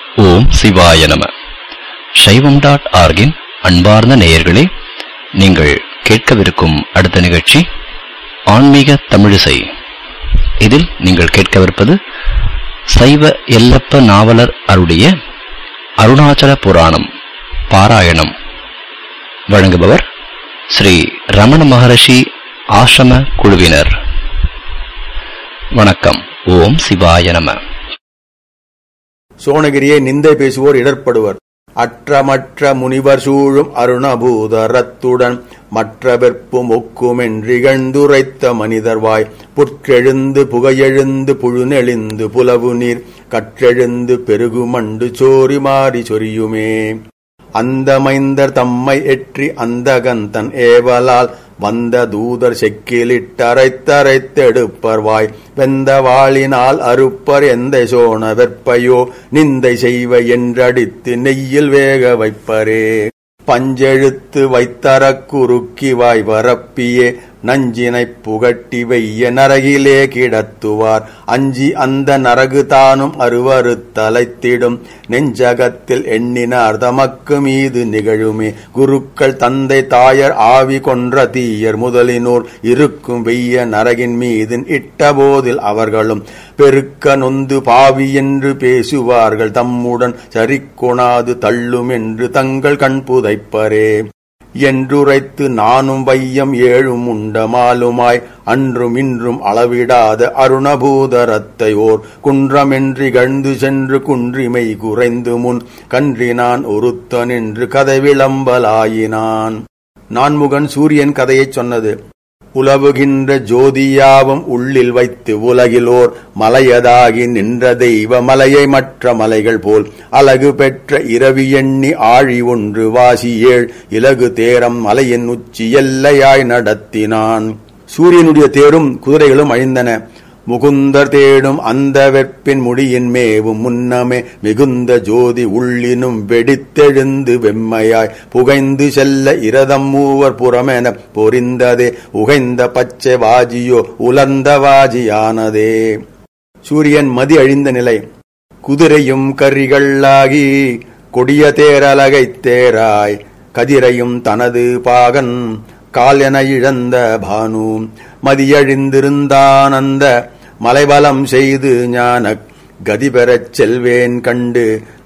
ஓம் சிவாய நம. சைவம்.org-இன் அன்பார்ந்த நேயர்களே, நீங்கள் கேட்கவிருக்கும் அடுத்த நிகழ்ச்சி ஆன்மீக தமிழிசை. இதில் நீங்கள் கேட்கவிருப்பது சைவ எல்லப்ப நாவலர் அருடைய அருணாச்சல புராணம் பாராயணம். வழங்குபவர் ஸ்ரீ ரமண மகரிஷி ஆசிரம குழுவினர். வணக்கம். ஓம் சிவாய நம. சோணகிரியை நிந்தை பேசுவோர் இடர்ப்படுவர். அற்றமற்ற முனிவர் சூழும் அருணபூதரத்துடன் மற்ற வெற்பும் ஒக்குமென்றிகழ்ந்துரைத்த மனிதர்வாய் புற்றெழுந்து புகையெழுந்து புழுநெளிந்து புலவு நீர் கற்றெழுந்து பெருகுமண்டு சோரி மாறி சொரியுமே. அந்த மைந்தர் தம்மை எற்றி அந்தகந்தன் ஏவலால் வந்த தூதர் செக்கிலிட்டரைத்தரைத்தெடுப்பர்வாய் வெந்த வாளினால் அறுப்பர் எந்த சோன வெற்பையோ நிந்தை செய்வ என்றடித்து நெய்யில் வேக வைப்பரே. பஞ்செழுத்து வைத்தரக் குறுக்கி வாய் வரப்பியே நஞ்சினைப் புகட்டி வெய்ய நரகிலே கிடத்துவார் அஞ்சி அந்த நரகு தானும் அருவறுத்தலைத்திடும் நெஞ்சகத்தில் எண்ணினார் தமக்கு மீது நிகழுமே. குருக்கள் தந்தை தாயர் ஆவி கொன்ற தீயர் முதலினோர் இருக்கும் வெய்ய நரகின் மீது இட்டபோதில் அவர்களும் பெருக்க நொந்து பாவி என்று பேசுவார்கள் தம்முடன் சரிக்கொணாது தள்ளும் என்று தங்கள் கண் புதைப்பரே. என்றுரைத்து நானும் வையம் ஏழும் உண்டமாலுமாய் அன்றும் இன்றும் அளவிடாத அருணபூதரத்தை ஓர் குன்றமென்றிகழ்ந்து சென்று குன்றிமை குறைந்து முன் கன்றினான் ஒருத்தன் என்று கதை விளம்பலாயினான். நான்முகன் சூரியன் கதையைச் சொன்னது. உலவுகின்ற ஜோதியாவும் உள்ளில் வைத்து உலகிலோர் மலையதாகி நின்ற தெய்வ மலையை மற்ற மலைகள் போல் அழகு பெற்ற இரவி எண்ணி ஆழி ஒன்று வாசி ஏழ் இலகு தேரம் மலையின் உச்சி எல்லையாய் நடத்தினான். சூரியனுடைய தேரும் குதிரைகளும் அழிந்தன. முகுந்தர் தேடும் அந்த வெற்பின் முடியின் மேவும் முன்னமே மிகுந்த ஜோதி உள்ளினும் வெடித்தெழுந்து வெம்மையாய் புகைந்து செல்ல இரதம் மூவர் புறமென பொறிந்ததே உகைந்த பச்சை வாஜியோ உலர்ந்த வாஜியானதே. சூரியன் மதி அழிந்த நிலை. குதிரையும் கரிகளாகி கொடிய தேரலகைத் தேராய் கதிரையும் தனது பாகன் கால் என இழந்த பானு மதியழிந்திருந்தான் அந்த மலைபலம் செய்து ஞான கதி பெறச் செல்வேன் கண்டு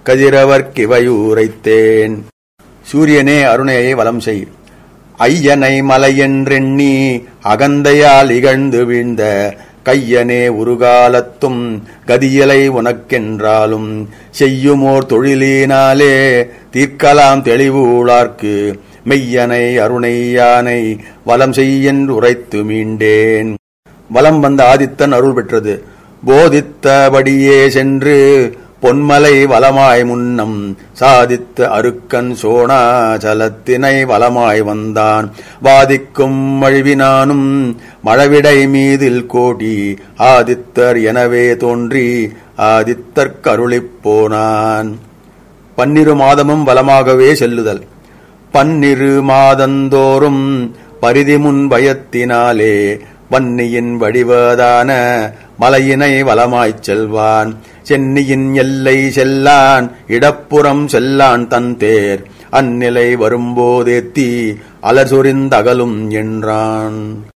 கதிரவர்க்கிவையுரைத்தேன். சூரியனே அருணையை வலம் செய். ஐயனை மலையென்றெண்ணி அகந்தையால் இகழ்ந்து வீழ்ந்த கையனே உருகாலத்தும் கதியலை உனக்கென்றாலும் செய்யுமோர் தொழிலினாலே தீர்க்கலாம் தெளிவூளார்க்கு மெய்யனை அருணை யானை வலம் செய்யென்று உரைத்து மீண்டேன். வலம் வந்த ஆதித்தன் அருள் பெற்றது. போதித்தபடியே சென்று பொன்மலை வலமாய் முன்னம் சாதித்த அருக்கன் சோணாச்சலத்தினை வலமாய் வந்தான். வாதிக்கும் மழிவினானும் மழவிடை மீதில் கோடி ஆதித்தர் எனவே தோன்றி ஆதித்தற்கருளிப் போனான். 12 மாதமும் வலமாகவே செல்லுதல். 12 மாதந்தோறும் பரிதி முன் பயத்தினாலே வன்னியின் வடிவதான மலையினை வலமாய்ச் செல்வான். சென்னியின் எல்லை செல்லான் இடப்புறம் செல்லான் தன் தேர் அந்நிலை வரும்போதேத்தி அலர் சொரிந்தகலும் என்றான்.